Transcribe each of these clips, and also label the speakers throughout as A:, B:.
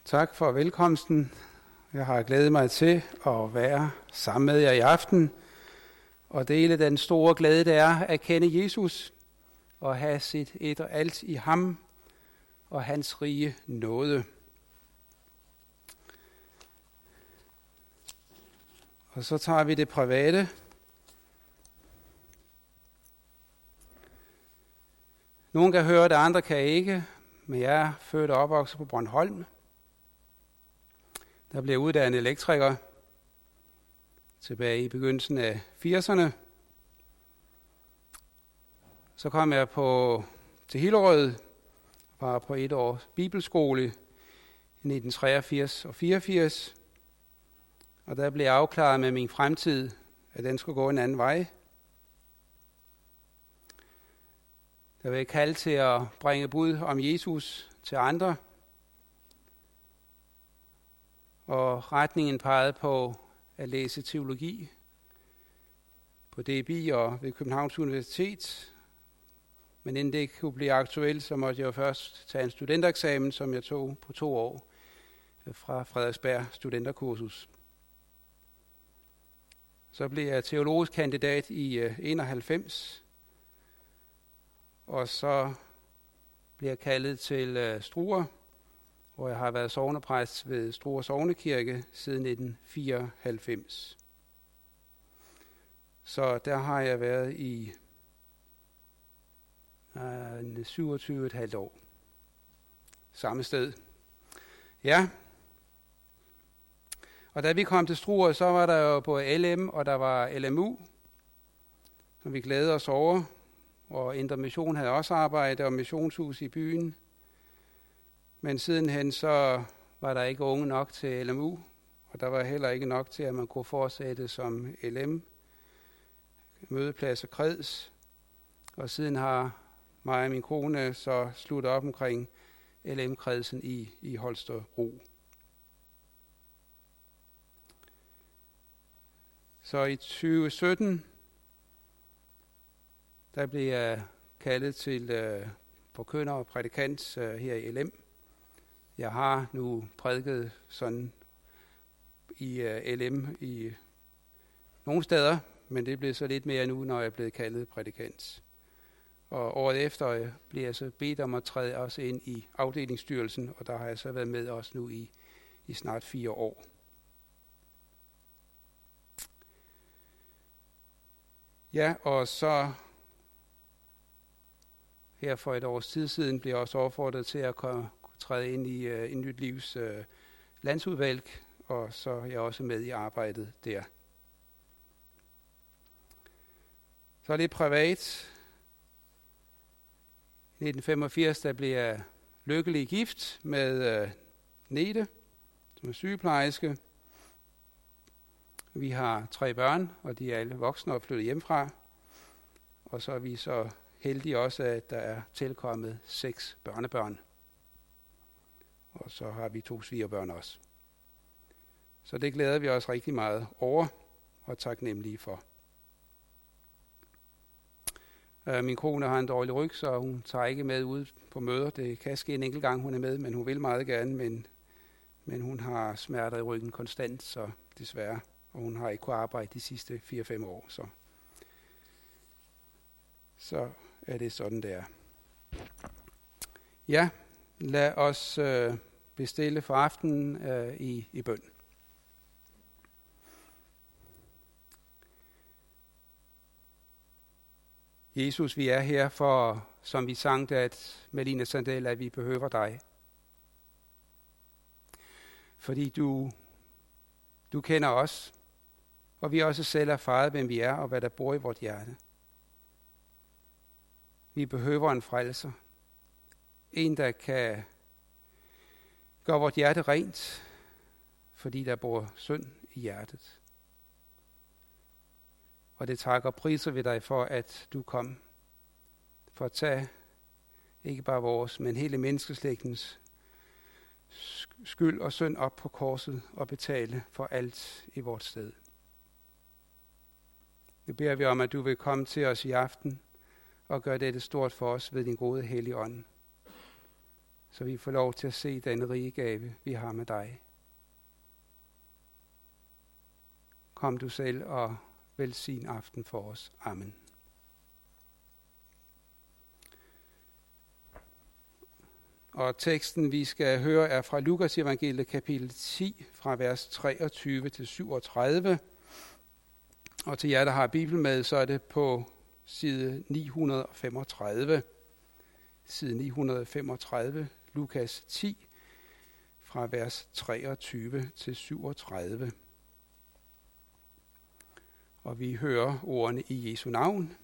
A: Tak for velkomsten. Jeg har glædet mig til at være sammen med jer i aften og dele den store glæde, det er at kende Jesus og have sit et og alt i ham og hans rige nåde. Og så tager vi det private. Nogen kan høre det, andre kan ikke, men jeg er født og opvokset på Bornholm. Der blev uddannet elektriker tilbage i begyndelsen af 80'erne. Så kom jeg til Hillerød, var på et års bibelskole i 1983 og 84. Og der blev jeg afklaret med min fremtid, at den skulle gå en anden vej. Der var jeg kaldt til at bringe bud om Jesus til andre. Og retningen pegede på at læse teologi på DBI og ved Københavns Universitet. Men inden det kunne blive aktuelt, så måtte jeg jo først tage en studentereksamen, som jeg tog på 2 år fra Frederiksberg Studenterkursus. Så blev jeg teologisk kandidat i 91, og så blev jeg kaldet til Struer, hvor jeg har været sognepræst ved Struer Sognekirke siden 1994. Så der har jeg været i 27,5 år. Samme sted. Ja. Og da vi kom til Struer, så var der jo både LM og der var LMU, som vi glædede os over. Og Indre Mission havde også arbejde og missionshus i byen. Men sidenhen så var der ikke unge nok til LMU, og der var heller ikke nok til, at man kunne fortsætte som LM, mødeplads og kreds. Og siden har mig og min kone så sluttet op omkring LM-kredsen i Holstebro. Så i 2017, der blev jeg kaldet til forkynder og prædikant her i LM. Jeg har nu prædiket sådan i LM i nogle steder, men det blev så lidt mere nu, når jeg er blevet kaldet prædikant. Og året efter blev jeg så bedt om at træde også ind i afdelingsstyrelsen, og der har jeg så været med også nu i snart 4 år. Ja, og så her for et års tid siden blev jeg også opfordret til at træde ind i en nyt livs landsudvalg, og så er jeg også med i arbejdet der. Så er det privat. I 1985 der blev jeg lykkelig gift med Nete, som er sygeplejerske. Vi har 3 børn, og de er alle voksne og flyttet hjemmefra. Og så er vi så heldige også, at der er tilkommet 6 børnebørn. Og så har vi 2 svigerbørn også. Så det glæder vi os rigtig meget over og taknemmelige for. Min kone har en dårlig ryg, så hun tager ikke med ud på møder. Det kan ske en enkelt gang, hun er med, men hun vil meget gerne. Men hun har smerter i ryggen konstant, så desværre. Og hun har ikke kunnet arbejde de sidste 4-5 år. Så er det sådan, der. Ja, lad os bestille for aftenen i bøn. Jesus, vi er her for, som vi sang at Melina Sandel, at vi behøver dig. Fordi du kender os, og vi også selv erfaret, hvem vi er og hvad der bor i vort hjerte. Vi behøver en frelser. En, der kan gøre vort hjerte rent, fordi der bor synd i hjertet. Og det takker priser ved dig for, at du kom for at tage ikke bare vores, men hele menneskeslægtens skyld og synd op på korset og betale for alt i vort sted. Nu beder vi om, at du vil komme til os i aften og gøre dette stort for os ved din gode hellige ånd. så vi får lov til at se den rige gave, vi har med dig. Kom du selv og velsign aften for os. Amen. Og teksten, vi skal høre, er fra Lukas evangeliet kapitel 10, fra vers 23 til 37. Og til jer, der har Bibelen med, så er det på side 935. Side 935, Lukas 10, fra vers 23 til 37. Og vi hører ordene i Jesu navn.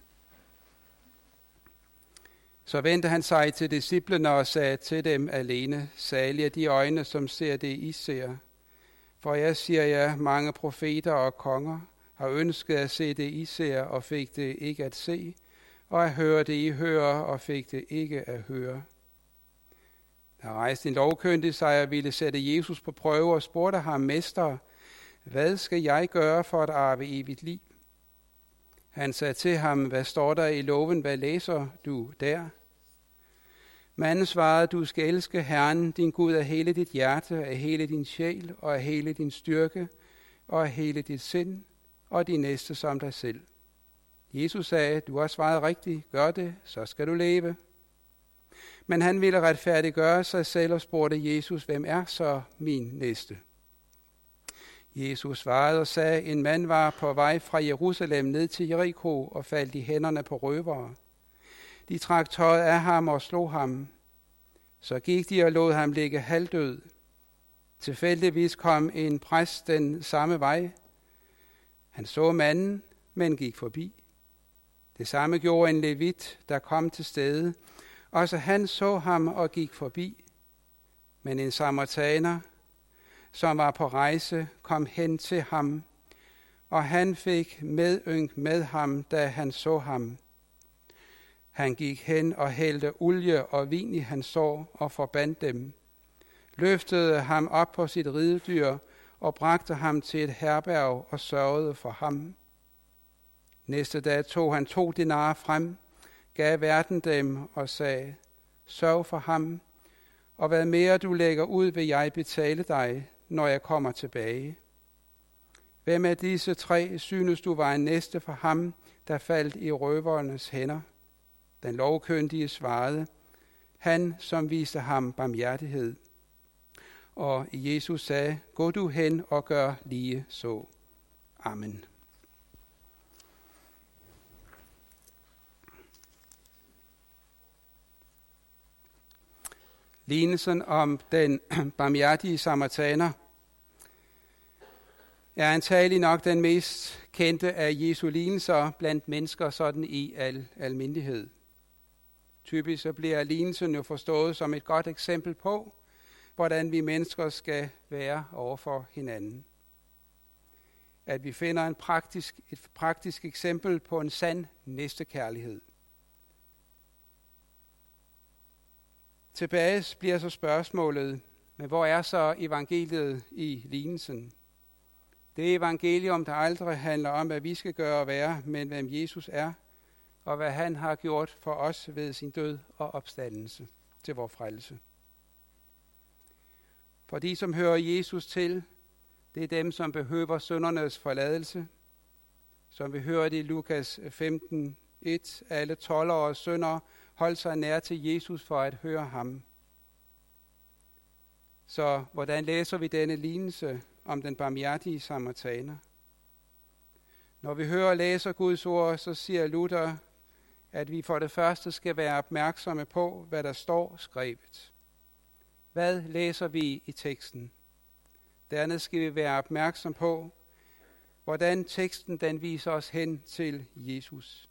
A: Så vendte han sig til disciplene og sagde til dem alene, salige de øjne, som ser det, I ser. For jeg siger jer, mange profeter og konger har ønsket at se det, I ser, og fik det ikke at se, og at høre det, I hører, og fik det ikke at høre. Der rejste en lovkyndig sig og ville sætte Jesus på prøve og spurgte ham, Mester, hvad skal jeg gøre for at arve evigt liv? Han sagde til ham, hvad står der i loven, hvad læser du der? Manden svarede, du skal elske Herren, din Gud, af hele dit hjerte, af hele din sjæl, og af hele din styrke, og af hele dit sind, og din næste som dig selv. Jesus sagde, du har svaret rigtigt, gør det, så skal du leve. Men han ville retfærdiggøre sig selv og spurgte Jesus, hvem er så min næste? Jesus svarede og sagde, en mand var på vej fra Jerusalem ned til Jericho og faldt i hænderne på røvere. De trak tøjet af ham og slog ham. Så gik de og lod ham ligge halvdød. Tilfældigvis kom en præst den samme vej. Han så manden, men gik forbi. Det samme gjorde en levit, der kom til stede. Også han så ham og gik forbi. Men en samaritaner, som var på rejse, kom hen til ham, og han fik medynk med ham, da han så ham. Han gik hen og hældte olie og vin i hans sår og forbandt dem, løftede ham op på sit ridedyr og bragte ham til et herberg og sørgede for ham. Næste dag tog han 2 denarer frem, gav værten dem og sagde, sørg for ham, og hvad mere du lægger ud, vil jeg betale dig, når jeg kommer tilbage. Hvem af disse 3 synes du var en næste for ham, der faldt i røvernes hænder? Den lovkyndige svarede, han som viste ham barmhjertighed. Og Jesus sagde, gå du hen og gør lige så. Amen. Lignelsen om den barmhjertige samaritaner er antagelig nok den mest kendte af Jesu lignelser blandt mennesker sådan i almindelighed. Typisk så bliver lignelsen jo forstået som et godt eksempel på, hvordan vi mennesker skal være overfor hinanden. At vi finder et praktisk eksempel på en sand næstekærlighed. Tilbage bliver så spørgsmålet, men hvor er så evangeliet i lignelsen? Det evangelium, der aldrig handler om, hvad vi skal gøre og være, men hvem Jesus er, og hvad han har gjort for os ved sin død og opstandelse til vor frelse. For de, som hører Jesus til, det er dem, som behøver syndernes forladelse. Som vi hørte i Lukas 15:1, alle toldere og syndere holdt sig nær til Jesus for at høre ham. Så hvordan læser vi denne lignelse om den barmhjertige samaritaner? Når vi hører og læser Guds ord, så siger Luther, at vi for det første skal være opmærksomme på, hvad der står skrevet. Hvad læser vi i teksten? Dernæst skal vi være opmærksom på, hvordan teksten den viser os hen til Jesus.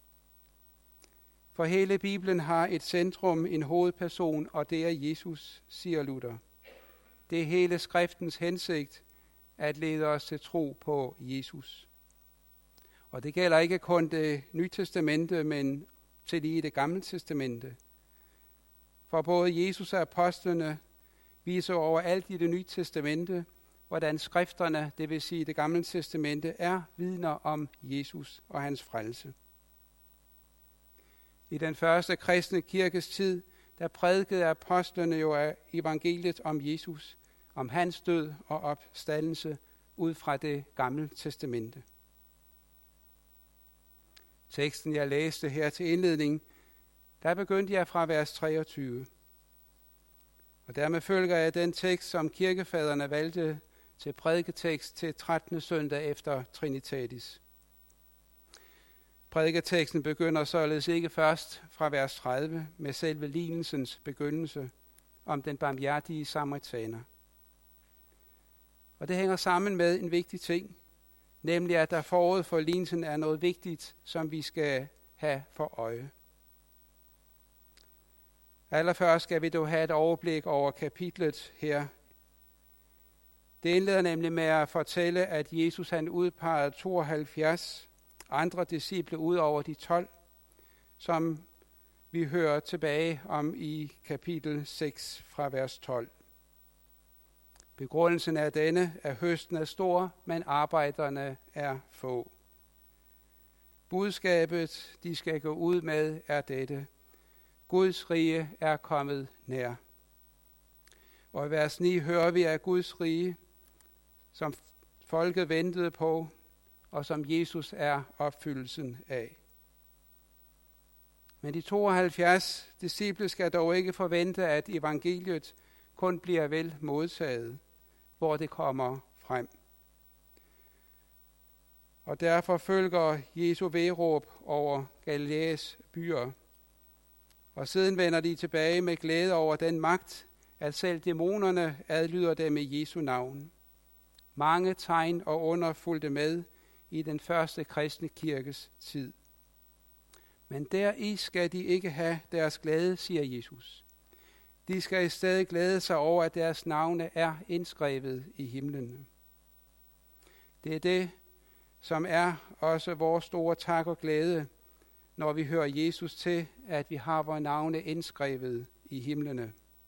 A: For hele Bibelen har et centrum, en hovedperson, og det er Jesus, siger Luther. Det er hele skriftens hensigt at lede os til tro på Jesus. Og det gælder ikke kun det Nye Testamente, men til lige det Gamle Testamente. For både Jesus og apostlene viser overalt i det Nye Testamente, hvordan skrifterne, det vil sige det Gamle Testamente, er vidner om Jesus og hans frelse. I den første kristne kirkes tid der prædikede apostlene jo af evangeliet om Jesus, om hans død og opstandelse ud fra det gamle testamente. Teksten, jeg læste her til indledning, der begyndte jeg fra vers 23. Og dermed følger jeg den tekst, som kirkefaderne valgte til prædiketekst til 13. søndag efter Trinitatis. Prædiketeksten begynder således ikke først fra vers 30 med selve lignelsens begyndelse om den barmhjertige samaritaner. Og det hænger sammen med en vigtig ting, nemlig at der forud for lignelsen er noget vigtigt, som vi skal have for øje. Allerførst skal vi dog have et overblik over kapitlet her. Det indleder nemlig med at fortælle, at Jesus han udpegede 72 andre disciple ud over de 12, som vi hører tilbage om i kapitel 6 fra vers 12. Begrundelsen er denne, at høsten er stor, men arbejderne er få. Budskabet, de skal gå ud med, er dette: Guds rige er kommet nær. Og i vers 9 hører vi, at Guds rige, som folket ventede på, og som Jesus er opfyldelsen af. Men de 72 disciple skal dog ikke forvente, at evangeliet kun bliver vel modtaget, hvor det kommer frem. Og derfor følger Jesu vejråb over Galilæas byer. Og siden vender de tilbage med glæde over den magt, at selv dæmonerne adlyder dem i Jesu navn. Mange tegn og under fulgte med i den første kristne kirkes tid. Men deri skal de ikke have deres glæde, siger Jesus. De skal i stedet glæde sig over, at deres navne er indskrevet i himlen. Det er det, som er også vores store tak og glæde, når vi hører Jesus til, at vi har vores navne indskrevet i himlene.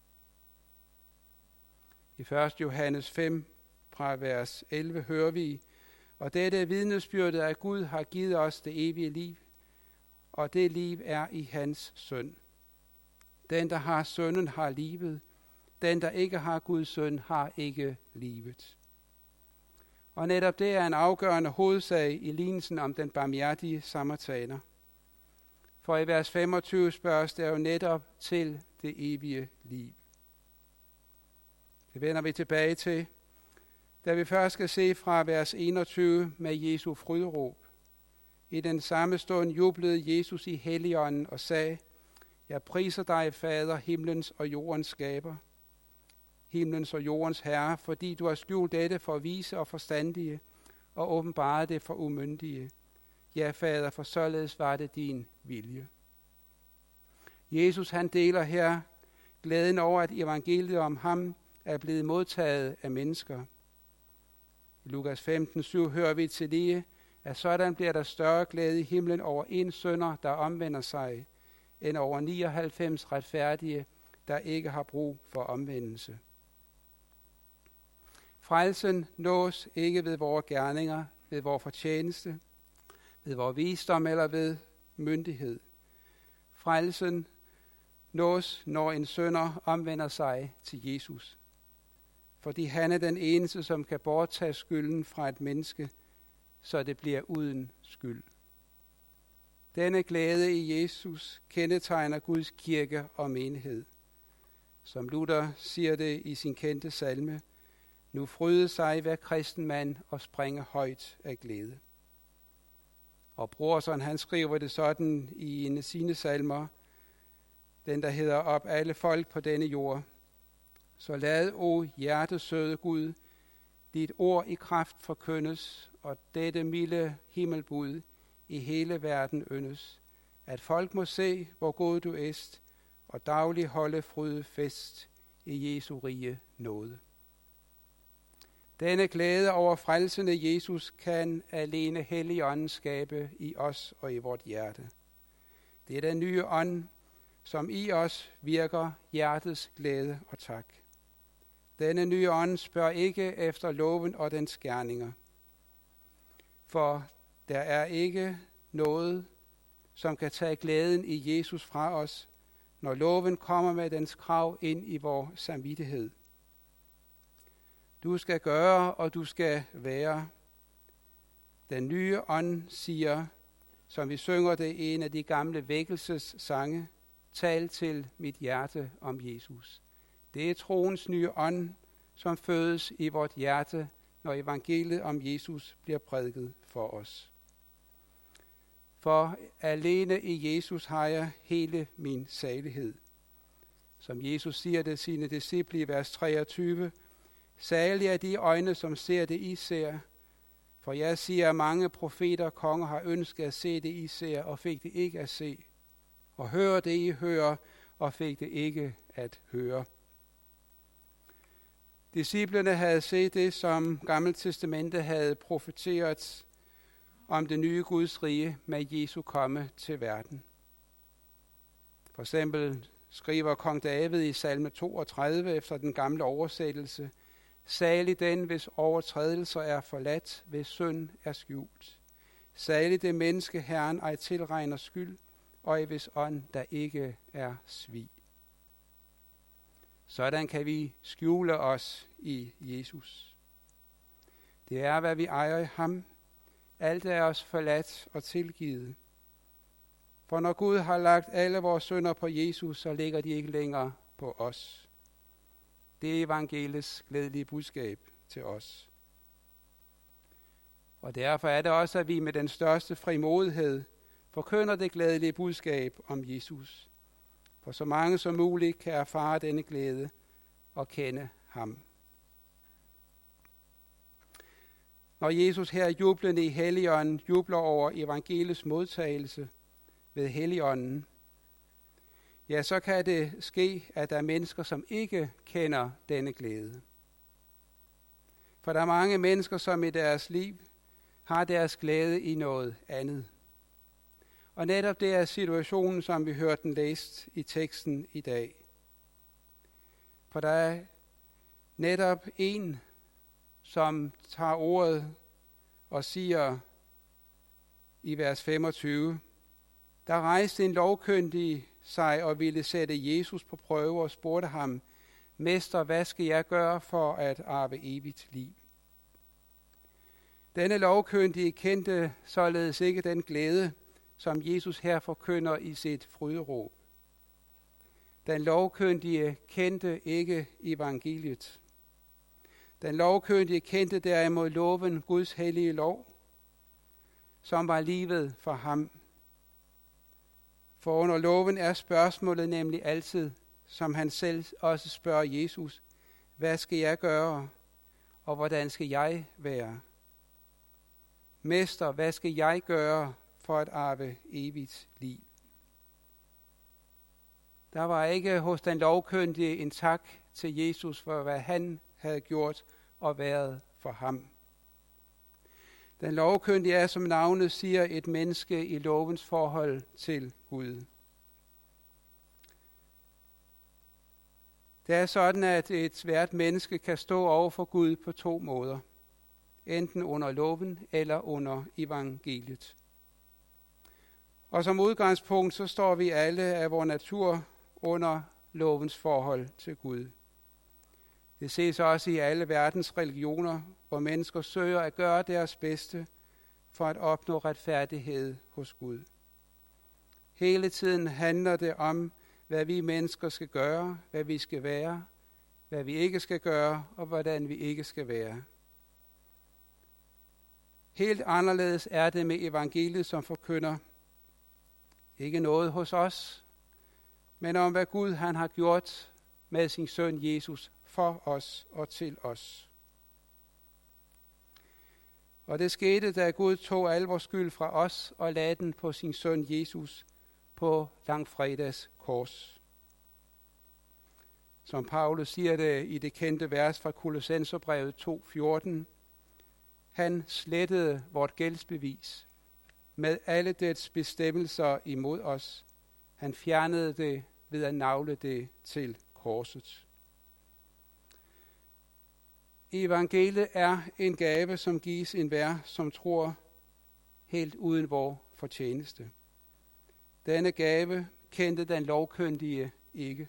A: I 1. Johannes 5, fra vers 11, hører vi, og dette er vidnesbyrdet, at Gud har givet os det evige liv, og det liv er i hans søn. Den, der har sønnen, har livet. Den, der ikke har Guds søn, har ikke livet. Og netop det er en afgørende hovedsag i lignelsen om den barmhjertige samaritaner. For i vers 25 spørges der jo netop til det evige liv. Det vender vi tilbage til, da vi først skal se fra vers 21 med Jesu frydråb. I den samme stund jublede Jesus i Helligånden og sagde: Jeg priser dig, Fader, himlens og jordens skaber, himlens og jordens herre, fordi du har skjult dette for vise og forstandige, og åbenbaret det for umyndige. Ja, Fader, for således var det din vilje. Jesus han deler her glæden over, at evangeliet om ham er blevet modtaget af mennesker. I Lukas 15:7 hører vi til lige, at sådan bliver der større glæde i himlen over en synder, der omvender sig, end over 99 retfærdige, der ikke har brug for omvendelse. Frelsen nås ikke ved vores gerninger, ved vores fortjeneste, ved vores visdom eller ved myndighed. Frelsen nås, når en synder omvender sig til Jesus. Fordi han er den eneste, som kan borttage skylden fra et menneske, så det bliver uden skyld. Denne glæde i Jesus kendetegner Guds kirke og menighed. Som Luther siger det i sin kendte salme: Nu fryde sig hver kristen mand og springe højt af glæde. Og Brorson han skriver det sådan i en af sine salmer, den der hedder Op alle folk på denne jord. Så lad, o hjertesøde Gud, dit ord i kraft forkyndes, og dette milde himmelbud i hele verden yndes, at folk må se, hvor god du est, og daglig holde fryd fest i Jesu rige nåde. Denne glæde over frelsende Jesus kan alene Helligånden skabe i os og i vort hjerte. Det er den nye ånd, som i os virker hjertets glæde og tak. Denne nye ånd spørger ikke efter loven og dens gerninger. For der er ikke noget, som kan tage glæden i Jesus fra os, når loven kommer med dens krav ind i vor samvittighed. Du skal gøre, og du skal være. Den nye ånd siger, som vi synger det i en af de gamle vækkelsessange, tal til mit hjerte om Jesus. Det er troens nye ånd, som fødes i vort hjerte, når evangeliet om Jesus bliver prædiket for os. For alene i Jesus har jeg hele min salighed. Som Jesus siger det sine disciple i vers 23, salig er de øjne, som ser det, I ser. For jeg siger, at mange profeter og konger har ønsket at se det, I ser, og fik det ikke at se. Og høre det, I hører, og fik det ikke at høre. Disciplene havde set det, som Gamle Testamente havde profeteret om det nye Guds rige med Jesu komme til verden. For eksempel skriver kong David i salme 32 efter den gamle oversættelse, salig den, hvis overtrædelser er forladt, hvis synd er skjult. Salig det menneske, Herren ej tilregner skyld, og i hvis ånd, der ikke er svig. Sådan kan vi skjule os i Jesus. Det er, hvad vi ejer i ham. Alt er os forladt og tilgivet. For når Gud har lagt alle vores synder på Jesus, så ligger de ikke længere på os. Det er evangeliets glædelige budskab til os. Og derfor er det også, at vi med den største frimodighed forkynder det glædelige budskab om Jesus. For så mange som muligt kan erfare denne glæde og kende ham. Når Jesus her jublende i Helligånden jubler over evangeliets modtagelse ved Helligånden, ja, så kan det ske, at der er mennesker, som ikke kender denne glæde. For der er mange mennesker, som i deres liv har deres glæde i noget andet. Og netop det er situationen, som vi hørte den læst i teksten i dag. For der er netop en, som tager ordet og siger i vers 25, der rejste en lovkyndig sig og ville sætte Jesus på prøve og spurgte ham, Mester, hvad skal jeg gøre for at arve evigt liv? Denne lovkyndige kendte således ikke den glæde, som Jesus her forkynder i sit fryderåb. Den lovkyndige kendte ikke evangeliet. Den lovkyndige kendte derimod loven, Guds hellige lov, som var livet for ham. For under loven er spørgsmålet nemlig altid, som han selv også spørger Jesus, hvad skal jeg gøre, og hvordan skal jeg være? Mester, hvad skal jeg gøre for at arve evigt liv? Der var ikke hos den lovkyndige en tak til Jesus for, hvad han havde gjort og været for ham. Den lovkyndige er, som navnet siger, et menneske i lovens forhold til Gud. Det er sådan, at et hvert menneske kan stå over for Gud på to måder. Enten under loven eller under evangeliet. Og som udgangspunkt, så står vi alle af vor natur under lovens forhold til Gud. Det ses også i alle verdens religioner, hvor mennesker søger at gøre deres bedste for at opnå retfærdighed hos Gud. Hele tiden handler det om, hvad vi mennesker skal gøre, hvad vi skal være, hvad vi ikke skal gøre, og hvordan vi ikke skal være. Helt anderledes er det med evangeliet, som forkynder ikke noget hos os, men om hvad Gud han har gjort med sin søn Jesus for os og til os. Og det skete, da Gud tog al vores skyld fra os og lagde den på sin søn Jesus på langfredags kors. Som Paulus siger det i det kendte vers fra Kolossenserbrevet 2:14, han slettede vort gældsbevis med alle dets bestemmelser imod os. Han fjernede det ved at nagle det til korset. Evangeliet er en gave, som gives enhver, som tror, helt uden vor fortjeneste. Denne gave kendte den lovkyndige ikke.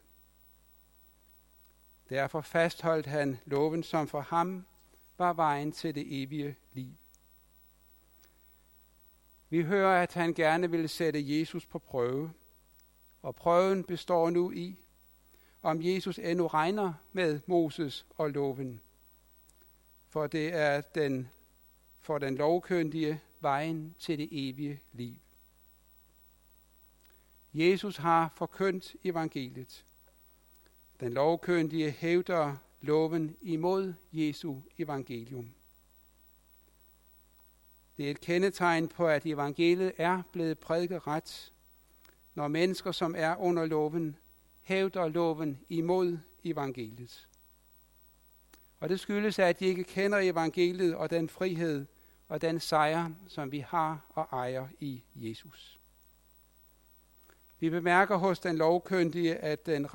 A: Derfor fastholdt han loven, som for ham var vejen til det evige liv. Vi hører, at han gerne ville sætte Jesus på prøve, og prøven består nu i, om Jesus endnu regner med Moses og loven. For det er for den lovkyndige vejen til det evige liv. Jesus har forkyndt evangeliet. Den lovkyndige hævder loven imod Jesu evangelium. Det er et kendetegn på, at evangeliet er blevet prædiket ret, når mennesker, som er under loven, hævder loven imod evangeliet. Og det skyldes, at de ikke kender evangeliet og den frihed og den sejr, som vi har og ejer i Jesus. Vi bemærker hos den lovkyndige, at den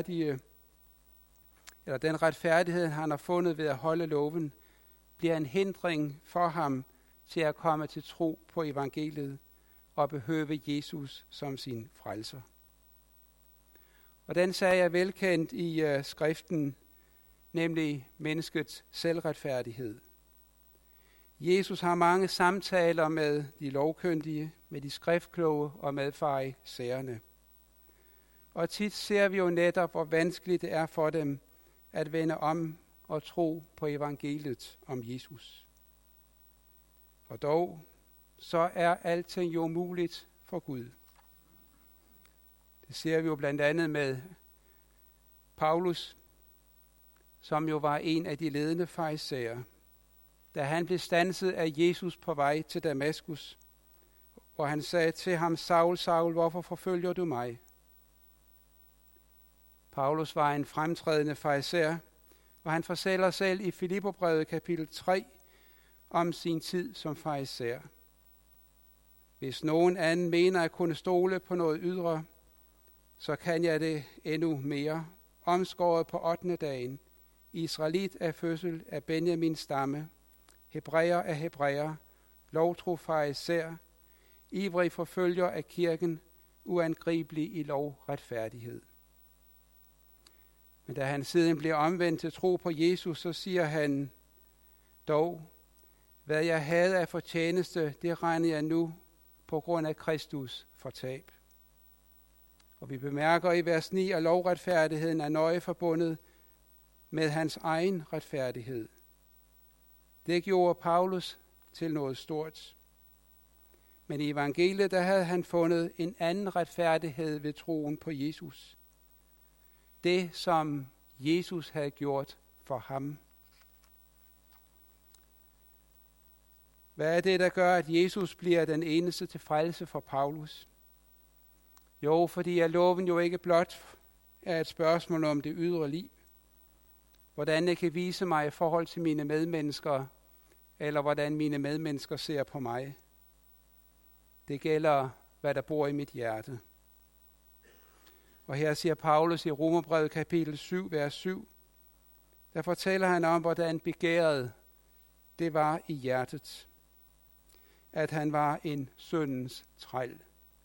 A: retfærdighed, han har fundet ved at holde loven, bliver en hindring for ham til at komme til tro på evangeliet og behøve Jesus som sin frelser. Og den sag er velkendt i skriften, nemlig menneskets selvretfærdighed. Jesus har mange samtaler med de lovkyndige, med de skriftkloge og med farisæerne. Og tit ser vi jo netop, hvor vanskeligt det er for dem at vende om og tro på evangeliet om Jesus. Og dog, så er alting jo muligt for Gud. Det ser vi jo blandt andet med Paulus, som jo var en af de ledende farisæer, da han blev standset af Jesus på vej til Damaskus, hvor han sagde til ham, Saul, Saul, hvorfor forfølger du mig? Paulus var en fremtrædende farisæer, og han fortæller selv i Filipperbrevet kapitel 3 om sin tid som farisæer. Hvis nogen anden mener at kunne stole på noget ydre, så kan jeg det endnu mere. Omskåret på 8. dagen, Israelit af fødsel af Benjamins stamme, Hebræer af hebræer, lovtro farisæer, ivrig forfølger af kirken, uangribelig i lovretfærdighed. Men da han siden bliver omvendt til tro på Jesus, så siger han, dog, hvad jeg havde af fortjeneste, det regner jeg nu på grund af Kristus for tab. Og vi bemærker i vers 9, at lovretfærdigheden er nøje forbundet med hans egen retfærdighed. Det gjorde Paulus til noget stort. Men i evangeliet, der havde han fundet en anden retfærdighed ved troen på Jesus. Det, som Jesus havde gjort for ham. Hvad er det, der gør, at Jesus bliver den eneste til frelse for Paulus? Jo, fordi at loven jo ikke blot er et spørgsmål om det ydre liv. Hvordan jeg kan vise mig i forhold til mine medmennesker, eller hvordan mine medmennesker ser på mig. Det gælder, hvad der bor i mit hjerte. Og her siger Paulus i Romerbrevet kapitel 7, vers 7, der fortæller han om, hvordan begæret det var i hjertet. At han var en syndens træl.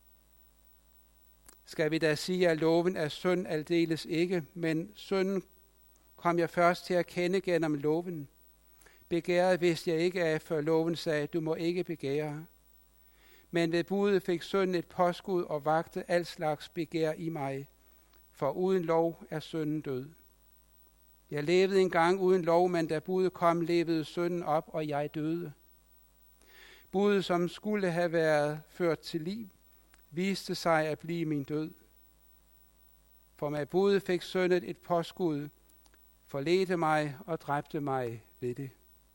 A: Skal vi da sige, at loven er synd aldeles ikke, men synden kom jeg først til at kende gennem loven. Begæret vidste jeg ikke af, før loven sagde, du må ikke begære. Men ved budet fik synden et påskud og vagte al slags begær i mig, for uden lov er synden død. Jeg levede engang uden lov, men da budet kom, levede synden op, og jeg døde. Budet, som skulle have været ført til liv, viste sig at blive min død. For med budet fik synden et påskud, forledte mig og dræbte mig ved det.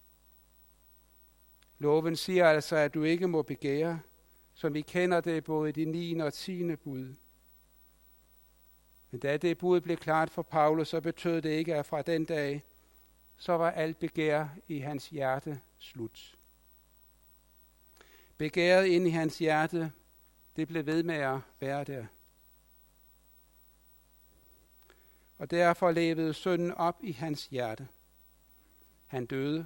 A: Loven siger altså, at du ikke må begære, som vi kender det både i de 9. og 10. bud. Men da det bud blev klart for Paulus, så betød det ikke, at fra den dag, så var alt begær i hans hjerte slut. Begæret inde i hans hjerte, det blev ved med at være der. Og derfor levede synden op i hans hjerte. Han døde.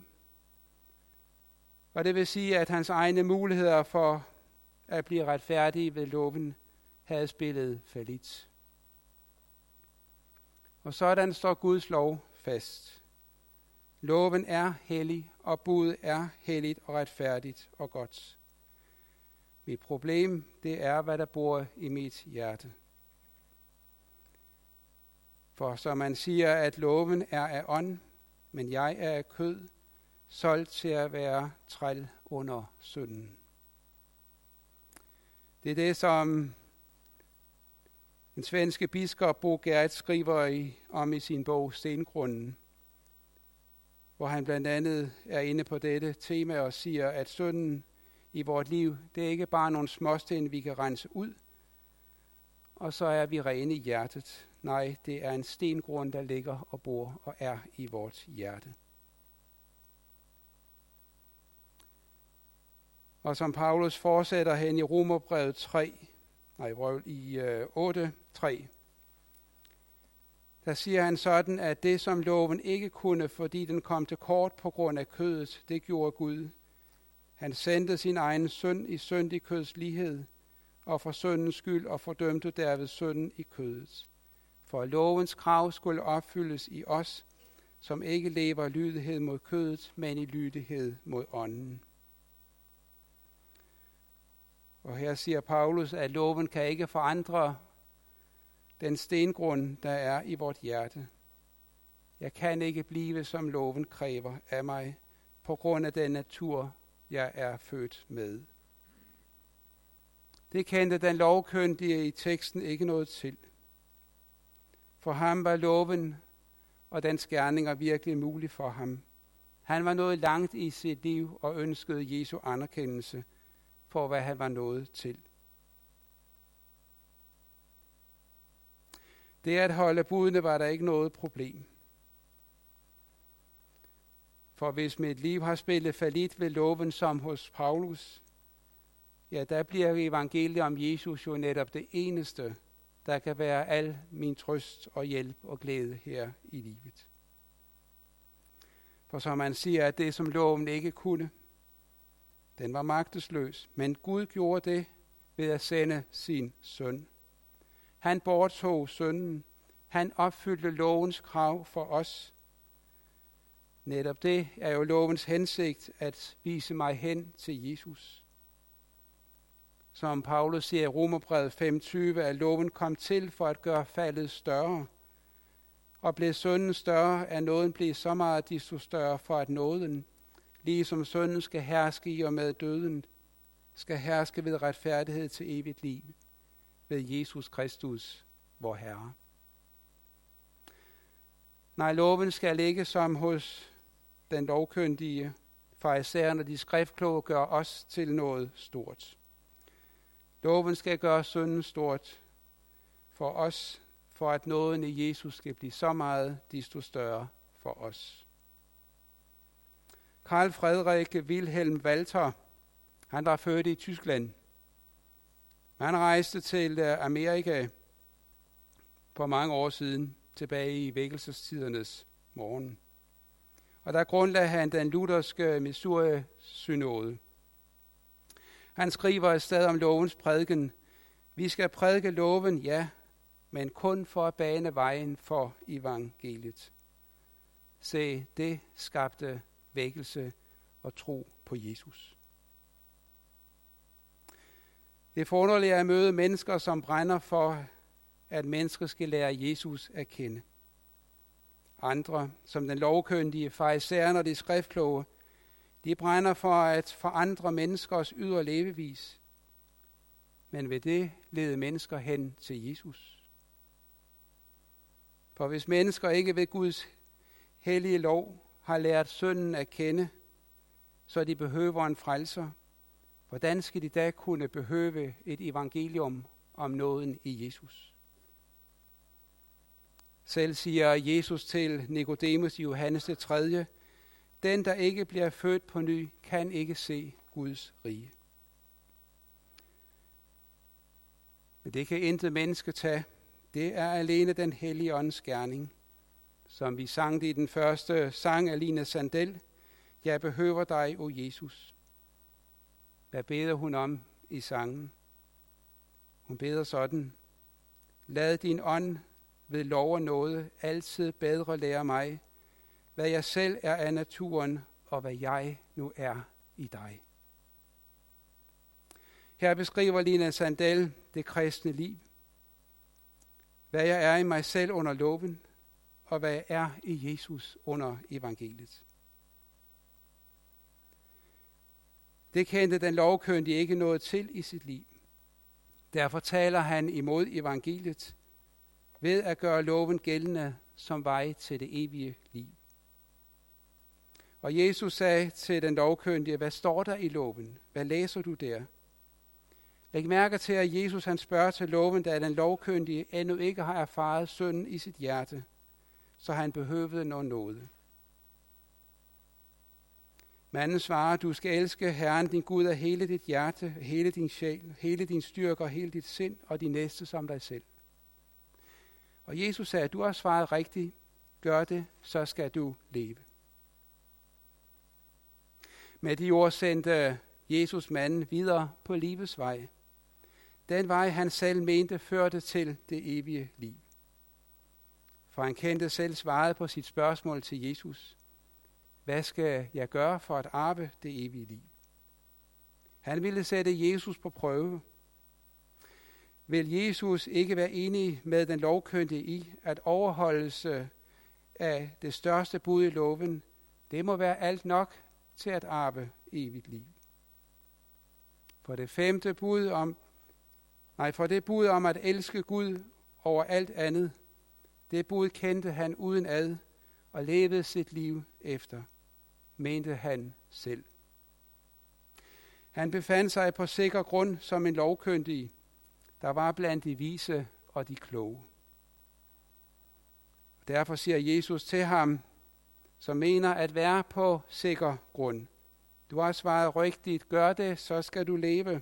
A: Og det vil sige, at hans egne muligheder for at blive retfærdig ved loven havde spillet fallit. Og sådan står Guds lov fast. Loven er hellig, og budet er helligt og retfærdigt og godt. Mit problem, det er, hvad der bor i mit hjerte. For som man siger, at loven er af ånd, men jeg er af kød, solgt til at være træl under synden. Det er det, som den svenske biskop Bo Gert skriver om i sin bog Stengrunden, hvor han blandt andet er inde på dette tema og siger, at synden i vort liv, det er ikke bare nogle småsten, vi kan rense ud, og så er vi rene i hjertet. Nej, det er en stengrund, der ligger og bor og er i vort hjerte. Og som Paulus fortsætter hen i Romerbrevet 8:3, der siger han sådan, at det som loven ikke kunne, fordi den kom til kort på grund af kødet, det gjorde Gud. Han sendte sin egen søn i syndig køds lighed, og for syndens skyld, og fordømte derved synden i kødet. For lovens krav skulle opfyldes i os, som ikke lever lydighed mod kødet, men i lydighed mod ånden. Og her siger Paulus, at loven kan ikke forandre den stengrund, der er i vort hjerte. Jeg kan ikke blive, som loven kræver af mig, på grund af den natur, jeg er født med. Det kendte den lovkyndige i teksten ikke noget til. For ham var loven og dens gerninger virkelig muligt for ham. Han var nået langt i sit liv og ønskede Jesu anerkendelse for, hvad han var nået til. Det at holde budene var der ikke noget problem. For hvis mit liv har spillet fallit ved loven som hos Paulus, ja, der bliver evangeliet om Jesus jo netop det eneste, der kan være al min trøst og hjælp og glæde her i livet. For som man siger, at det som loven ikke kunne, den var magtesløs, men Gud gjorde det ved at sende sin søn. Han borttog synden. Han opfyldte lovens krav for os. Netop det er jo lovens hensigt at vise mig hen til Jesus. Som Paulus siger i Romerbrevet 5:20, at loven kom til for at gøre faldet større. Og blev synden større, er nåden blevet så meget desto større for at nåden, ligesom synden skal herske i og med døden, skal herske ved retfærdighed til evigt liv, ved Jesus Kristus, vor Herre. Nej, loven skal ikke som hos den lovkyndige, farisæerne og de skriftkloge gør os til noget stort. Loven skal gøre synden stort for os, for at nåden i Jesus skal blive så meget desto større for os. Karl Frederik Wilhelm Walter, han var født i Tyskland. Han rejste til Amerika for mange år siden, tilbage i vækkelsestidernes morgen. Og der grundlagde han den lutherske Missouri-synode. Han skriver et sted om lovens prædiken: vi skal prædike loven, ja, men kun for at bane vejen for evangeliet. Se, det skabte vækkelse og tro på Jesus. Det er forunderligt at møde mennesker, som brænder for, at mennesker skal lære Jesus at kende. Andre, som den lovkyndige, farisæerne og de skriftkloge, de brænder for at forandre menneskers ydre levevis. Men ved det lede mennesker hen til Jesus. For hvis mennesker ikke ved Guds hellige lov har lært synden at kende, så de behøver en frelser, hvordan skal de da kunne behøve et evangelium om nåden i Jesus? Selv siger Jesus til Nikodemus i Johannes det 3: den, der ikke bliver født på ny, kan ikke se Guds rige. Men det kan intet menneske tage. Det er alene den hellige ånds gerning. Som vi sang i den første sang af Line Sandel: jeg behøver dig, o Jesus. Hvad beder hun om i sangen? Hun beder sådan: lad din ånd ved lov og nåde altid bedre lære mig, hvad jeg selv er af naturen, og hvad jeg nu er i dig. Her beskriver Lina Sandel det kristne liv. Hvad jeg er i mig selv under loven, og hvad jeg er i Jesus under evangeliet. Det kendte den lovkyndige ikke noget til i sit liv. Derfor taler han imod evangeliet ved at gøre loven gældende som vej til det evige liv. Og Jesus sagde til den lovkyndige, hvad står der i loven? Hvad læser du der? Læg mærke til, at Jesus han spørger til loven, da den lovkyndige endnu ikke har erfaret synden i sit hjerte, så han behøvede noget nåde. Manden svarer, du skal elske Herren din Gud af hele dit hjerte, hele din sjæl, hele din styrke og hele dit sind og de næste som dig selv. Og Jesus sagde, du har svaret rigtigt, gør det, så skal du leve. Med de ord sendte Jesus manden videre på livets vej. Den vej han selv mente førte til det evige liv. For han kendte selv svaret på sit spørgsmål til Jesus. Hvad skal jeg gøre for at arve det evige liv? Han ville sætte Jesus på prøve. Vil Jesus ikke være enig med den lovkyndige i, at overholdelse af det største bud i loven, det må være alt nok til at arve evigt liv? For det bud om at elske Gud over alt andet, det bud kendte han uden ad og levede sit liv efter, mente han selv. Han befandt sig på sikker grund som en lovkyndig, der var blandt de vise og de kloge. Derfor siger Jesus til ham, som mener at være på sikker grund. Du har svaret rigtigt, gør det, så skal du leve.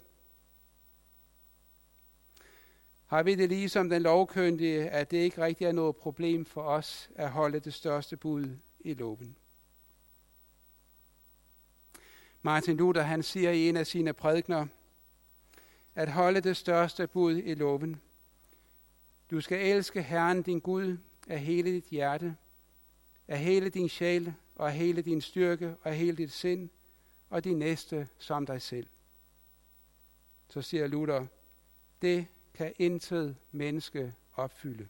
A: Har vi det ligesom den lovkyndige, at det ikke rigtig er noget problem for os at holde det største bud i loven? Martin Luther han siger i en af sine prædikener, at holde det største bud i loven. Du skal elske Herren din Gud af hele dit hjerte, af hele din sjæl og af hele din styrke og af hele dit sind og de næste som dig selv. Så siger Luther, det kan intet menneske opfylde.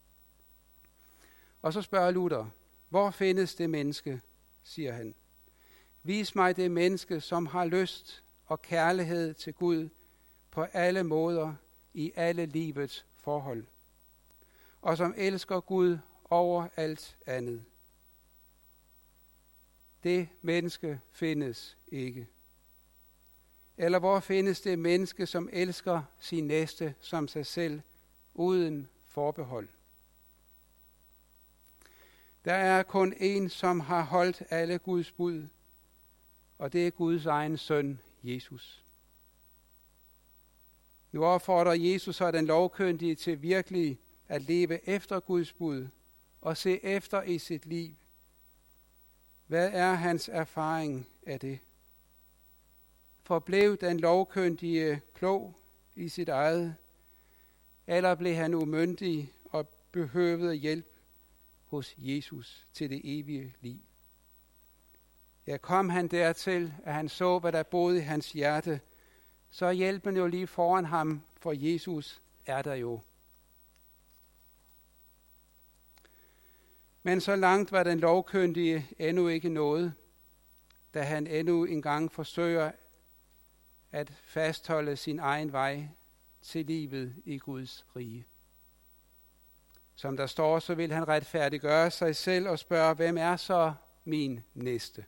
A: Og så spørger Luther, hvor findes det menneske, siger han. Vis mig det menneske, som har lyst og kærlighed til Gud på alle måder i alle livets forhold, og som elsker Gud over alt andet. Det menneske findes ikke. Eller hvor findes det menneske, som elsker sin næste som sig selv, uden forbehold? Der er kun en, som har holdt alle Guds bud, og det er Guds egen søn, Jesus. Nu opfordrer Jesus og den lovkyndige til virkelig at leve efter Guds bud og se efter i sit liv. Hvad er hans erfaring af det? Forblev den lovkyndige klog i sit eget, eller blev han umyndig og behøvede hjælp hos Jesus til det evige liv? Ja, kom han dertil, at han så, hvad der boede i hans hjerte, så er hjælpen jo lige foran ham, for Jesus er der jo. Men så langt var den lovkyndige endnu ikke nået, da han endnu engang forsøger at fastholde sin egen vej til livet i Guds rige. Som der står, så vil han retfærdiggøre sig selv og spørge, hvem er så min næste?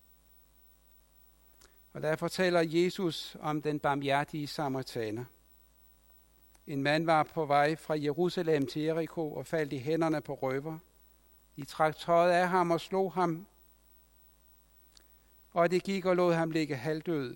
A: Og der fortæller Jesus om den barmhjertige samaritaner. En mand var på vej fra Jerusalem til Jericho og faldt i hænderne på røver. De trak tøjet af ham og slog ham, og de gik og lod ham ligge halvdød.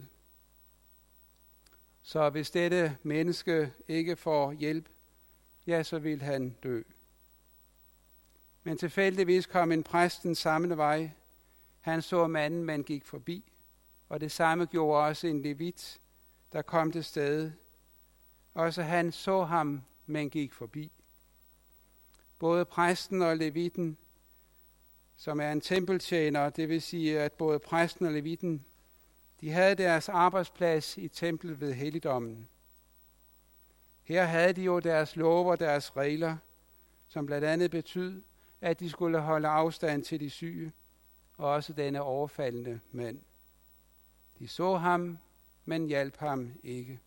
A: Så hvis dette menneske ikke får hjælp, ja, så vil han dø. Men tilfældigvis kom en præst den samme vej. Han så manden, men gik forbi. Og det samme gjorde også en levit, der kom til stedet. Også han så ham, men gik forbi. Både præsten og levitten, som er en tempeltjener, det vil sige, at både præsten og levitten, de havde deres arbejdsplads i templet ved helligdommen. Her havde de jo deres love og deres regler, som blandt andet betød, at de skulle holde afstand til de syge, og også denne overfaldende mand. De så ham, men hjalp ham ikke.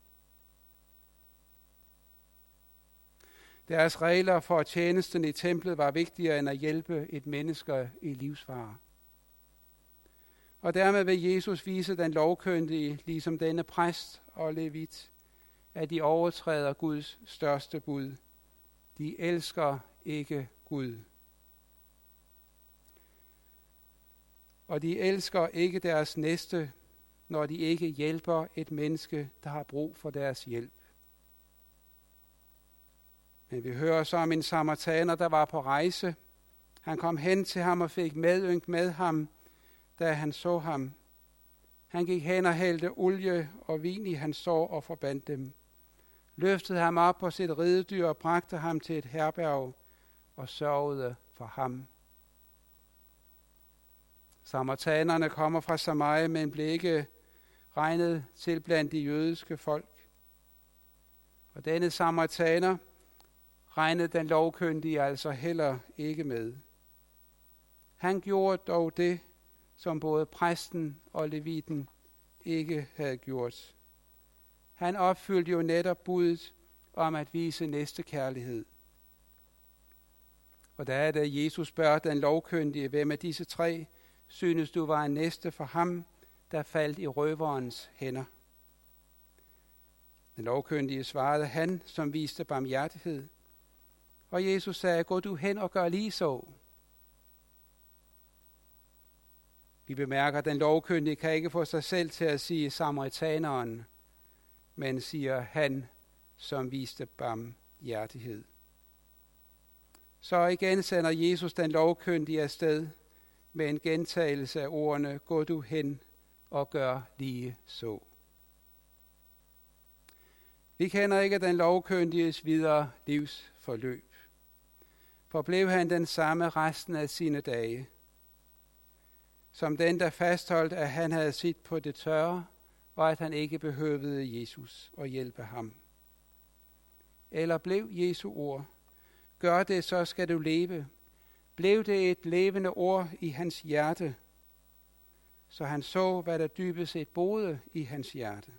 A: Deres regler for tjenesten i templet var vigtigere end at hjælpe et menneske i livsfare. Og dermed vil Jesus vise den lovkyndige, ligesom denne præst og levit, at de overtræder Guds største bud. De elsker ikke Gud. Og de elsker ikke deres næste, når de ikke hjælper et menneske, der har brug for deres hjælp. Men vi hører så om en samaritaner, der var på rejse. Han kom hen til ham og fik medynk med ham, da han så ham. Han gik hen og hældte olie og vin i hans sår og forbandt dem. Løftede ham op på sit ridedyr og bragte ham til et herberg og sørgede for ham. Samaritanerne kommer fra Samaria, men blev ikke regnet til blandt de jødiske folk. Og denne samaritaner regnede den lovkyndige altså heller ikke med. Han gjorde dog det, som både præsten og leviten ikke havde gjort. Han opfyldte jo netop budet om at vise næstekærlighed. Og der er det, Jesus spørger den lovkyndige, hvem af disse tre synes du var en næste for ham, der faldt i røverens hænder? Den lovkyndige svarede, han, som viste barmhjertighed. Og Jesus sagde, gå du hen og gør lige så. Vi bemærker, at den lovkyndige kan ikke få sig selv til at sige samaritaneren, men siger han, som viste barmhjertighed. Så igen sender Jesus den lovkyndige afsted med en gentagelse af ordene, gå du hen og gør lige så. Vi kender ikke den lovkyndiges videre livsforløb. Forblev han den samme resten af sine dage, som den, der fastholdt, at han havde sit på det tørre, og at han ikke behøvede Jesus og hjælpe ham. Eller blev Jesu ord, gør det, så skal du leve. Blev det et levende ord i hans hjerte, så han så, hvad der dybest set boede i hans hjerte.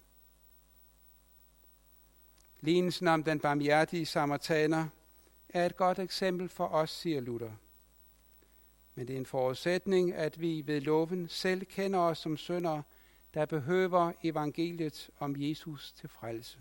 A: Lignelsen om den barmhjertige samaritaner er et godt eksempel for os, siger Luther. Men det er en forudsætning, at vi ved loven selv kender os som syndere, der behøver evangeliet om Jesus til frelse.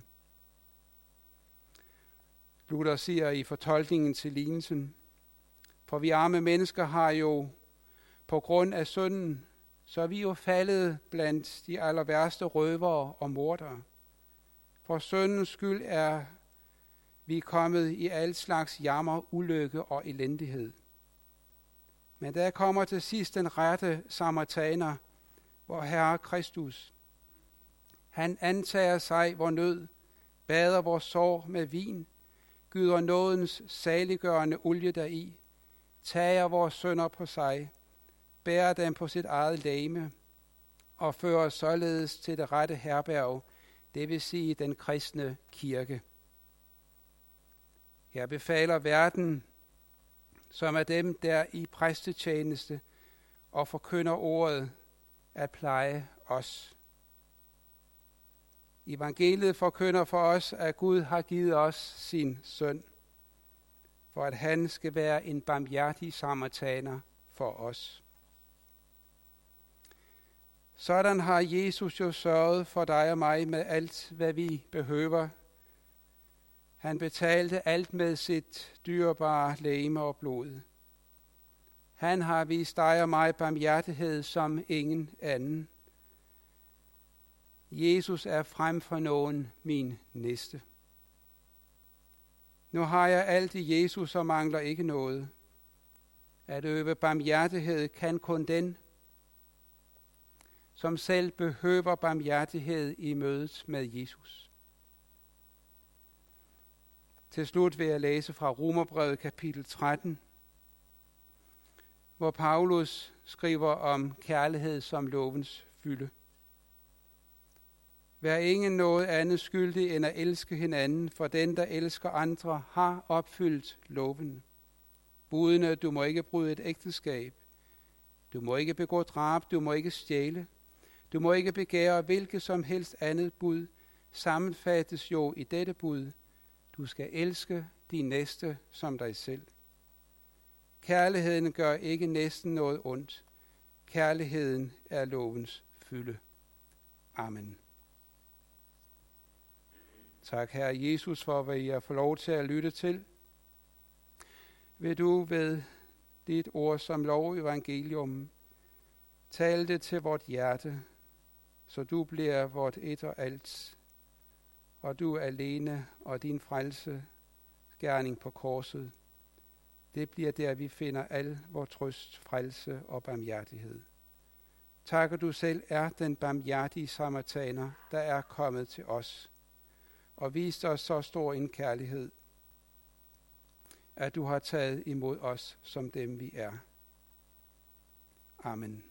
A: Luther siger i fortolkningen til lignelsen, for vi arme mennesker har jo på grund af synden, så er vi jo faldet blandt de aller værste røvere og mordere. For syndens skyld er vi kommet i al slags jammer, ulykke og elendighed. Men der kommer til sidst den rette samaritaner, hvor Herre Kristus, han antager sig vor nød, bader vores sår med vin, gyder nådens saliggørende olie deri, tager vores synder på sig, bærer dem på sit eget legeme og fører således til det rette herberg, det vil sige den kristne kirke. Her befaler verden, som er dem, der i præstetjeneste og forkynder ordet, at pleje os. Evangeliet forkynder for os, at Gud har givet os sin søn, for at han skal være en barmhjertig samaritaner for os. Sådan har Jesus jo sørget for dig og mig med alt, hvad vi behøver. Han betalte alt med sit dyrebare legeme og blod. Han har vist dig og mig barmhjertighed som ingen anden. Jesus er frem for nogen min næste. Nu har jeg alt i Jesus og mangler ikke noget. At øve barmhjertighed kan kun den, som selv behøver barmhjertighed i mødet med Jesus. Til slut vil jeg læse fra Romerbrevet kapitel 13, hvor Paulus skriver om kærlighed som lovens fylde. Vær ingen noget andet skyldig end at elske hinanden, for den, der elsker andre, har opfyldt loven. Budene: du må ikke bryde et ægteskab, du må ikke begå drab, du må ikke stjæle, du må ikke begære hvilket som helst andet bud, sammenfattes jo i dette bud: du skal elske din næste som dig selv. Kærligheden gør ikke næsten noget ondt. Kærligheden er lovens fylde. Amen. Tak, Herre Jesus, for hvad jeg får lov til at lytte til. Vil du ved dit ord som lov evangelium tale det til vort hjerte, så du bliver vort et og alt, og du alene og din frelse gerning på korset. Det bliver der, vi finder al vor trøst, frelse og barmhjertighed. Tak, at du selv er den barmhjertige samaritaner, der er kommet til os, og vist os så stor en kærlighed, at du har taget imod os som dem vi er. Amen.